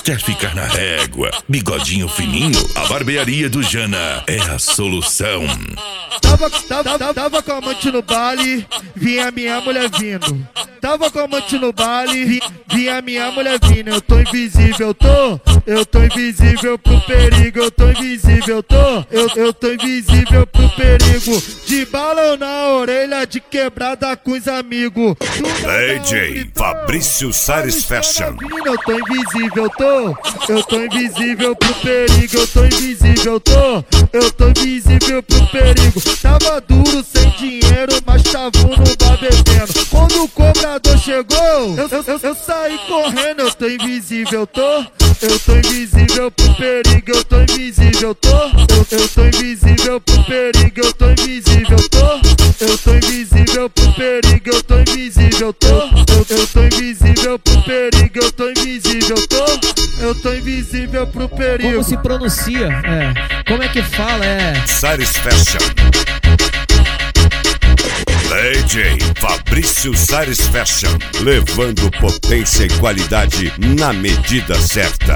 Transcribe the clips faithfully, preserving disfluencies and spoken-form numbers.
Quer ficar na régua, bigodinho fininho? A barbearia do Jana é a solução. Tava, tava, tava com a amante no baile, vinha minha mulher vindo. Tava com a amante no baile, vi, vinha minha mulher vindo. Eu tô invisível, tô, eu tô invisível pro perigo. Eu tô invisível, tô, eu, eu tô invisível pro perigo. De balão na orelha, de quebrada com os amigos. D J Fabrício Sares Fashion. Eu tô invisível, tô, eu tô invisível pro perigo. Eu tô invisível, tô, eu tô invisível pro perigo. Tava duro, sem dinheiro, mas tava no bar bebendo. Quando o cobrador chegou, eu, eu, eu, eu saí correndo. Eu tô invisível, tô, eu tô invisível pro perigo. Eu tô invisível, tô, eu, eu tô invisível pro perigo. Eu tô invisível, tô, eu tô invisível pro perigo. Eu tô invisível, tô, eu, eu tô invisível pro perigo. Eu tô invisível, tô, eu tô invisível pro perigo. Como se pronuncia? É. Como é que fala? É. Sares Fashion. D J Fabrício Sares Fashion, levando potência e qualidade na medida certa.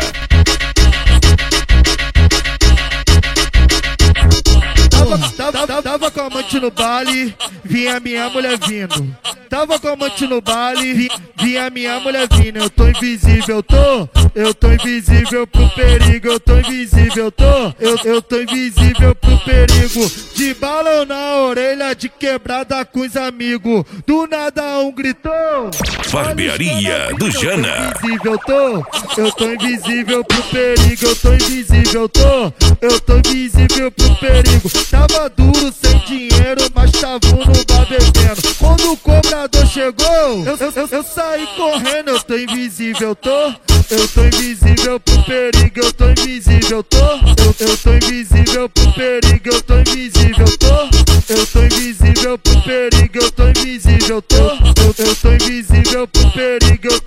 Tava, tava, tava, tava com a amante no baile, vinha minha mulher vindo. Tava com a amante no baile, vi, vinha minha mulher vindo. Eu tô invisível, tô, eu tô invisível pro perigo. Eu tô invisível, tô, eu, eu tô invisível pro perigo. De balão na orelha, de quebrada com os amigos. Do nada um gritou: Barbearia do Jana. Eu tô invisível, tô, eu tô invisível pro perigo. Eu tô invisível, tô, eu tô invisível pro perigo. Tava duro, sem dinheiro, mas tava no bar bebendo. Quando o cobrador chegou, eu, eu, eu, eu saí correndo. Eu tô invisível, tô, eu tô invisível pro perigo. Eu tô invisível, tô, eu, eu tô invisível pro perigo. Eu tô invisível, tô, eu tô invisível pro perigo. Eu tô invisível, tô, eu, eu tô invisível pro perigo. Eu